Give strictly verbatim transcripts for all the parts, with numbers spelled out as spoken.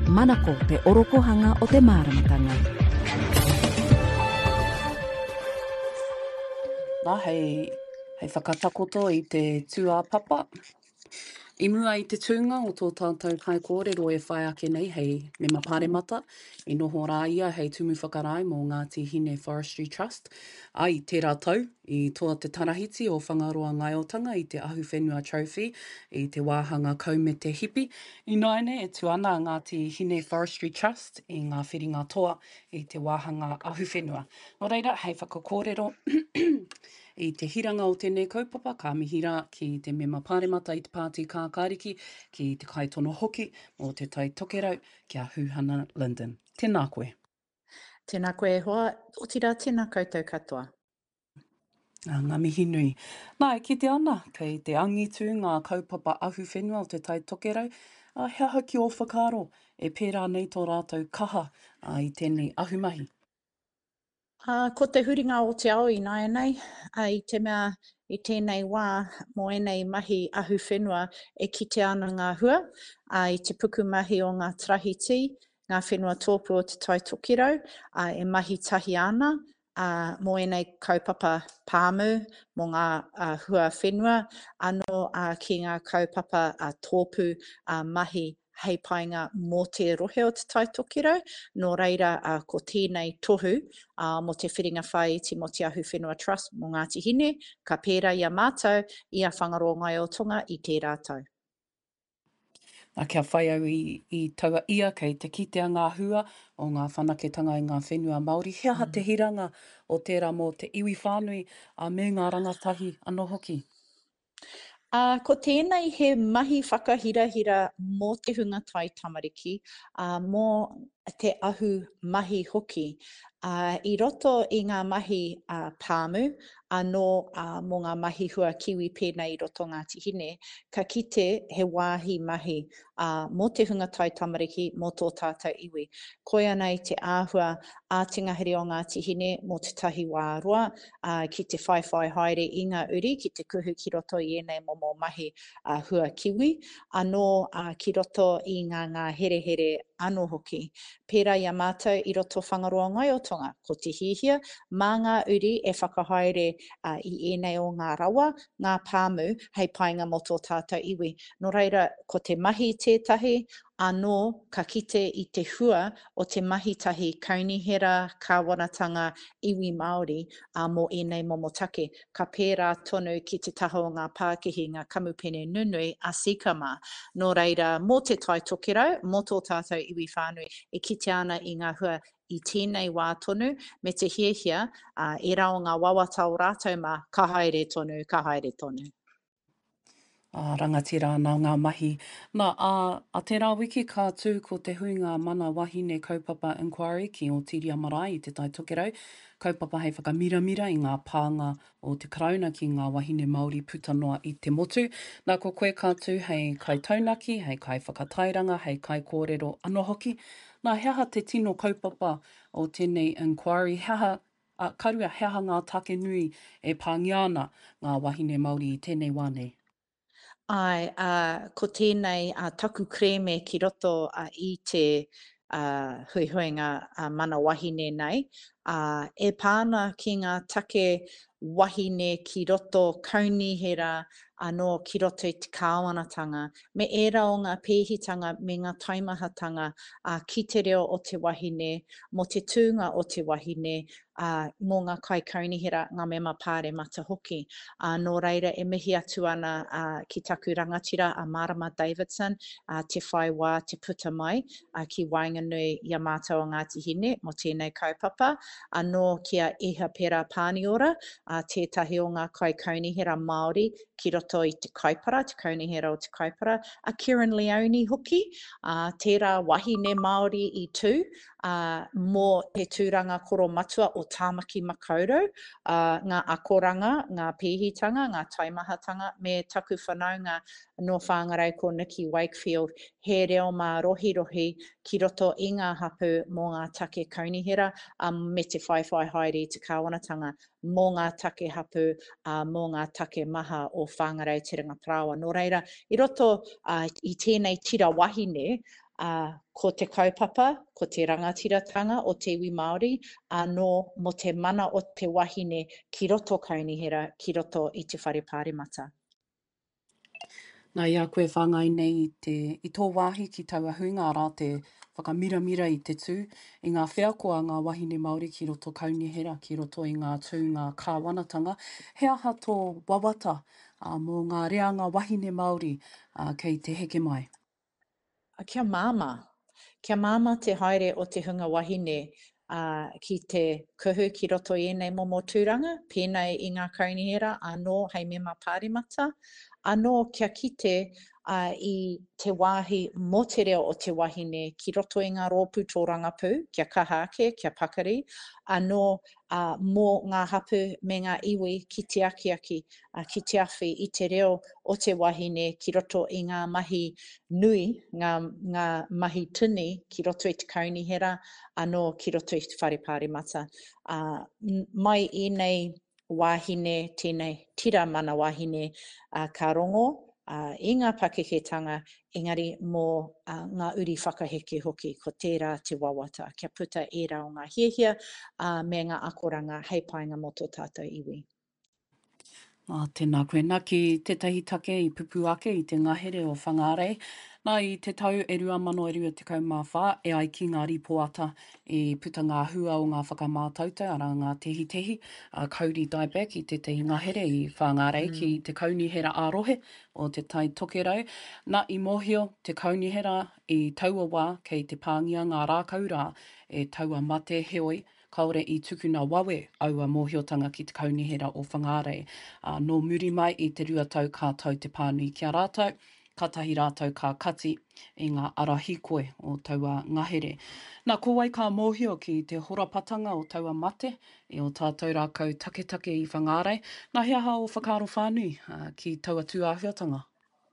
manako te orokohanga o te māramatanga. Nā hei, hei whakatakoto i te tua papa. I mua i te tūnga o tō tātou kai kōrero e whai ake nei hei me mapāremata. I noho rā ia hei tumu whakarai mō Ngāti Hine Forestry Trust. Ai, tērā tau, i toa te tarahiti o Whangaroa Ngaiotanga i te Ahu Whenua Trophy i te wāhanga Kaumete Hipi. I naine e tuana Ngāti Hine Forestry Trust i ngā whiringa toa i te wāhanga Ahu Whenua. Nō reira, hei whakakōrero i te hiranga o tēnei kaupapa, ka mihira ki te mema pāremata i te pāti kākāriki, ki te kaitono hoki o te tai tokerau kia Huhana Linden. Tēnā koe. Tēnā koe hoa, o tira tēnā koutou katoa. Ah, ngā mihi nui. Nā, ki te ana, kei te angitu ngā kaupapa Ahu Whenua o te tai tokerau, a hea hoki o whakaro e pērā nei tō rātou kaha a, i tēnei ahumahi. Uh, ko te huringa o te ao i nai nei, uh, i te mea i tēnei wā mō enei mahi Ahu Whenua e kite ana ngā hua, uh, i te puku mahi o ngā trahiti, ngā whenua tōpū o te tai tokirau, uh, e mahi tahi ana, uh, mō enei kaupapa pāmu, mō ngā uh, hua whenua, anō uh, ki ngā kaupapa uh, tōpū uh, mahi hei painga mō te rohe o te tai tokirau, nō reira uh, ko tēnei tohu uh, mō te whiringa whai iti mō te Ahu Whenua Trust mō Ngāti Hine, ka pērā ia mātou i a Whangaroa Ngaiotanga i tē rātou. A kia whai au i, i taua ia kei te kitea ngā hua o ngā whanaketanga i ngā whenua Māori. Hea ha te hiranga o tērā mō te iwi whānui a me ngā rangatahi anō hoki. Uh, ko tēnei he mahi whakahirahira mō te hunga tai tamariki, uh, mō te ahu mahi hoki. Uh, I roto i ngā mahi uh, pāmu, anō uh, mō ngā mahi hua kiwi pēnei i roto Ngāti Hine, ka kite he wāhi mahi uh, mō te hunga tai tamariki mō tō tātou iwi. Koia nei te āhua ātingahiri o Ngāti Hine mō te tahi wā roa, uh, ki te whaiwhai haere i ngā uri, ki te kuhu ki roto i enei momo mahi uh, hua kiwi, anō uh, ki roto i ngā ngā here here anō hoki. Pērā ia mātou i roto Whangaroa Ngaiotanga, ko te hihia, mā ngā uri e whakahaere uh, i enei o ngā rawa, ngā pāmu, hei painga mo tō tātou iwi. Nō reira, ko te mahi tētahi, anō ka kite i te hua o te mahi tahi kaunihera, kāwanatanga, iwi Māori uh, mō enei momo take. Ka pērā tonu ki te taho o ngā Pākehi, ngā kamupene nunui a Sikama. Nō reira, mō te tai tokerau, mō tō tātou iwi whānui, e kite ana i ngā hua i tēnei wā tonu, me te hiehia, uh, e rao ngā wawata o rātou mā, ka haere tonu, ka haere tonu. A rangatira nā ngā mahi. Nā, a, a tērā wiki kā tū ko te huinga mana wahine kaupapa inquiry ki o Tiri Marae i te tai tokerau. Kaupapa hei whakamiramira i ngā pānga o te karauna ki ngā wahine Māori putanoa i te motu. Nā ko koe kā tū hei kai taunaki, hei kai whakatairanga, hei kai kōrero anō hoki. Nā, heaha te tino kaupapa o tēnei inquiry, heaha a karua heaha ngā take nui e pāngi ana ngā wahine Māori i tēnei wānei. Ai, uh, ko tēnei uh, taku kreme ki roto uh, i te uh, hui huinga uh, mana wahine nei. Uh, e pāna ki ngā take wahine ki roto kaunihera anō ki roto i te kāwanatanga. Me era o ngā pēhitanga me ngā taimahatanga uh, ki te reo o te wahine, mo te tūnga o te wahine, uh, mō ngā kai kaunihera ngā mema pāre mata hoki. Uh, nō reira e mihi atu ana uh, ki taku rangatira a Marama Davidson, uh, te whai wā te puta mai uh, ki Wainganui i a mātou o Ngāti Hine, mo tēnei kaupapa, anō kia iha pera pāniora, uh, tētahi o ngā kai kaunihera Māori ki roto i te kaipara, te kaunihera o te kaipara, a Kieran Leone hoki, uh, tērā wahine Māori i tū, uh, mō te tūranga koro matua o Tāmaki Makaurau, uh, ngā akoranga, ngā pēhitanga, ngā taimahatanga, me taku whanaunga no whāngarau ko Nikki Wakefield, he reo mā rohi rohi ki roto i ngā hapu mō ngā take kaunihera, um, me te whaiwhai haere i te kāwanatanga, mō ngā take hapu, uh, mō ngā take maha o whāngarau te Rangatarawa. Nō reira, i roto uh, i tēnei tira wahine, uh, ko te kaupapa, ko te rangatiratanga o te iwi Māori, anō mo te mana o te wahine ki roto kaunihera, ki roto i te whare pāremata. Nā ia koe whāngai nei i, te, i tō wāhi ki taua huinga rā te whakamiramira i te tū, i ngā whiakoa ngā wahine Māori ki roto kaunihera, ki roto i ngā tū, ngā kāwanatanga. He aha tō wawata uh, mō ngā reanga wahine Māori uh, kei te heke mai? A kia māma. Kia māma te haere o te hunga wahine uh, ki te kuhu ki roto i enei momo tūranga, pēnei i ngā kaunihera, anō hei mema pāremata, anō kia kite uh, i te wāhi mō te reo o te wahine ki roto i ngā rōpū tō rangapū, kia kaha ake, kia pakari, anō uh, mō ngā hapu me ngā iwi ki te aki aki, uh, ki te awhi i te reo o te wahine ki roto i ngā mahi nui, ngā, ngā mahi tini ki roto i te kaunihera, anō ki roto i te whare pāremata. Uh, mai i nei wahine, tēnei tira mana wahine uh, ka rongo, uh, i ngā pakeketanga, engari mō uh, ngā uri whakaheke hoki, ko tērā te wawata, kia puta e rā o ngā hiehia, uh, me ngā akoranga hei painga mō tō tātou iwi. Ah, tēnā koe. Nā ki tētahi take i pupu ake i te ngahere o Whangarei. Nā i te tau e rua mano e rua tekau mā whā, e ai ki ngā ripoata e puta ngā hua o ngā whakamātautau, ara ngā tehi tehi, uh, kauri dieback i tētahi ngahere i Whangarei mm. ki te kaunihera ārohe o te tai tokerau. Nā i mōhio te kaunihera i taua wā kei te pāngia ngā rākaura e taua mate heoi, kaore i tukuna wawe aua mōhiotanga ki te kaunihera o Whangarei. Uh, no muri mai i te rua tau ka tau te pānui ki a rātau, ka tahi rātau ka kati i ngā ara hikoe o taua ngahere. Nā kowai ka mōhio ki te horapatanga o taua mate i o tātou rākau take take i Whangarei. Nā he aha o whakaro whānui uh, ki taua tūāhiotanga?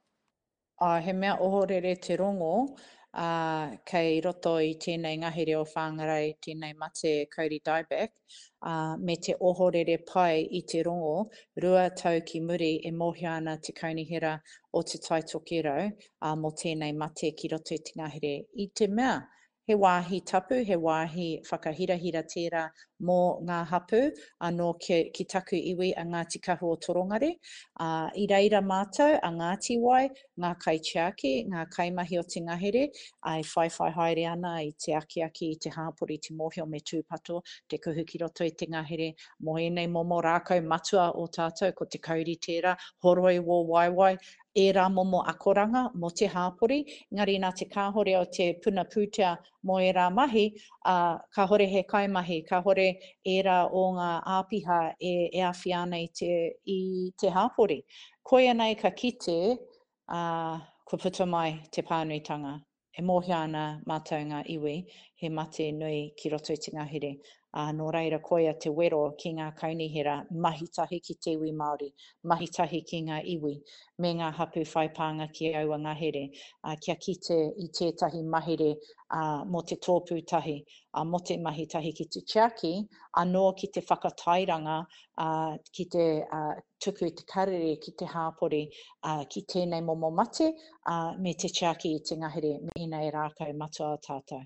Uh, he mea ohorere te rongo, uh, kei roto i tēnei ngahere o Whangarei, tēnei mate kauri dieback, uh, me te ohorere pai i te rongo, rua tau ki muri e mohi ana te kaunihera o te tai tokerau, uh, mo tēnei mate ki roto i te ngahere. I te mea, he wāhi tapu, he wāhi whakahirahira tērā mō ngā hapu, anō ki, ki taku iwi a Ngāti Kahu o Torongare, uh, i reira mātou a Ngāti Wai, ngā kai Tiaki, ngā kaimahi o te ngahere, ai whai whai haere ana i te aki aki i te hāpori, te mōhio me tūpato, te kuhu ki roto i te ngahere, mo enei momo rākau matua o tātou, ko te kauri tērā, horoi wō waiwai, e rā momo akoranga mo te hāpori, ngari nā te kāhore o te puna pūtea mo e rā mahi, uh, ka hore he kaimahi, ka hore e rā o ngā āpiha e, e awhi ana i te, i te hāpori. Koia nei ka kite, uh, ko puta mai te pānuitanga. E mohi ana mātou ngā iwi, he mate nui ki roto i te ngahere. Uh, nō reira koia te wero ki ngā kaunihera, mahitahi ki te iwi Māori, mahitahi ki ngā iwi, me ngā hapu whaipanga ki aua ngahere, uh, kia kite i tētahi mahere uh, mo te tōpūtahi, uh, mo te mahitahi ki te Tiaki, anō ki te whakatairanga, uh, ki te uh, tuku i te karere ki te hāpori, uh, ki tēnei momo mate, uh, me te Tiaki i te ngahere, me nei rākau matua o tātou.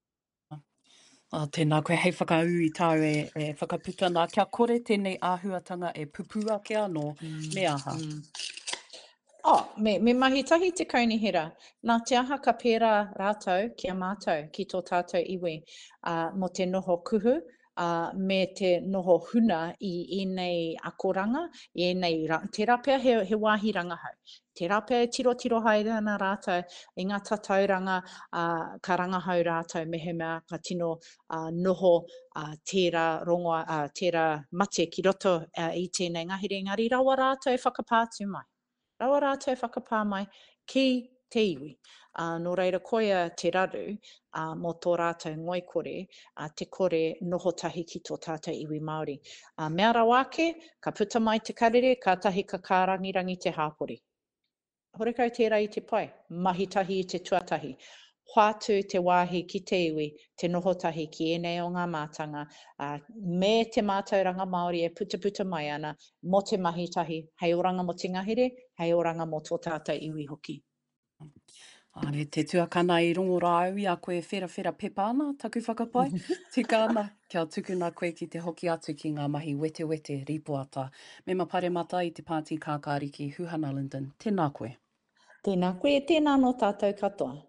Ah, tēnā koe hei whakau i tāu e, e whakaputa nā kia kore tēnei āhuatanga e pupua ke anō, mm, me aha. Mm. Oh, me, me mahitahi te kaunihera. Nā te aha ka pērā rātou ki a mātou ki tō tātou iwi uh, mo te noho kuhu, uh, me te noho huna i enei akoranga, i enei ra te rapea he, he wāhi rangahau. Te rapea tiro tiro haere ana rātou, i ngā tatauranga uh, ka rangahau rātou mehe mea ka tino uh, noho uh, tērā rongoa, uh, tērā mate ki roto uh, i tēnei ngahere, ngari rawa rātou whakapātu mai. Rawa rātou whakapā mai ki te iwi. Uh, nō reira koia te raru uh, mō tō rātou ngoikore, uh, te kore noho tahi ki tō tātou iwi Māori. Uh, mea rawake, ka puta mai te karere, ka tahi ka kārangirangi te hāpori. Horekau tērā i te pai, mahitahi i te tuatahi. Whātu te wāhi ki te iwi, te nohotahi ki enei o ngā mātanga, uh, me te mātauranga Māori e puta puta mai ana, mo te mahitahi, hei oranga mo te ngahere, hei oranga mo tō tātou iwi hoki. Are te tuakana i rongo rā au i a koe whera whera pepa ana, taku whakapai. Tika ana, kia tukuna koe ki te hoki atu ki ngā mahi wete wete ripoata. Me mapare mata i te pāti kākāriki Huhana Linden. Tēnā koe. Tēnā koe, tēnā no tātou katoa.